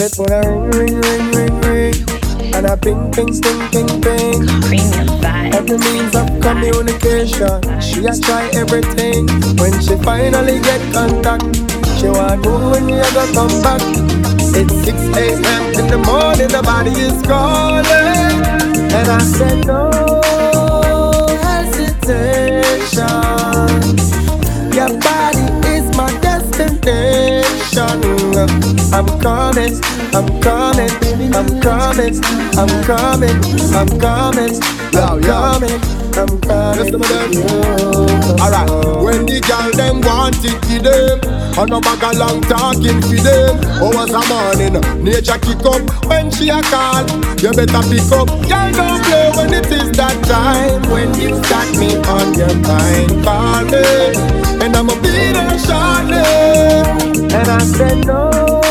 Telephone a ring, and a ping, ping, sting, ping, ping. Premium vibe. Every means of communication, she a try everything. When she finally get contact, she want know when you gonna come back. It's 6 a.m. in the morning, the body is calling, and I said no hesitation. Your body is my destination. I'm coming, I'm coming, I'm coming, I'm coming, I'm coming, I'm coming, I'm coming. Alright, when the girl them want it to them, on no bag a long talking for them. Hours a morning, nature kick up when she a call. You better pick up, girl don't play when it is that time. When you got me on your mind, Call me, and I'ma be there shortly. and I said no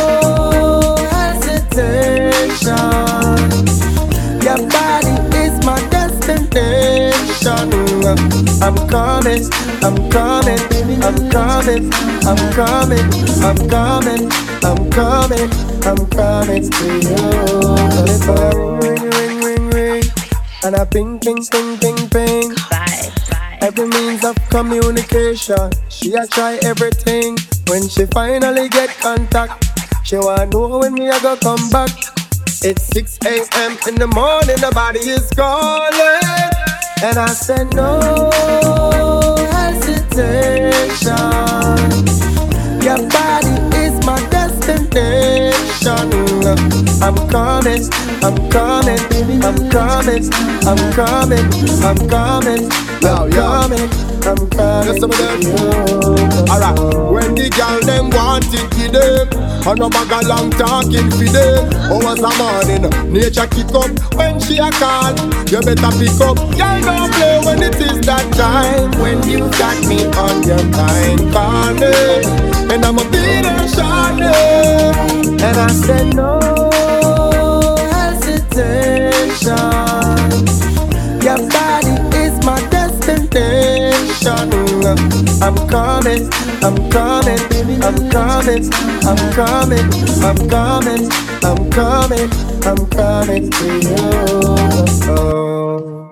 hesitation. Your body is my destination. I'm coming, I'm coming, I'm coming, I'm coming, I'm coming, I'm coming, I'm coming to you. Telephone ring, and a ping, ping, sting, ping, ping. Vibe. Every means of communication, she a try everything. When she finally get contact, she want know when me a go come back. It's 6 a.m. in the morning, the body is calling, and I said no hesitation. Your body is my destination. I'm coming, I'm coming, I'm coming, I'm coming, I'm coming, I'm coming, I'm coming. Alright, when the girl them want it to them, on no bag a long talking for them. Hours a morning, nature kick up when she a call. You better pick up, girl don't play when it is that time. When you got me on your mind, Call me, and I'ma be there shortly. and I said no hesitation. Your body is my destination. I'm coming, I'm coming, I'm coming, I'm coming, I'm coming, I'm coming, I'm coming to you. Oh.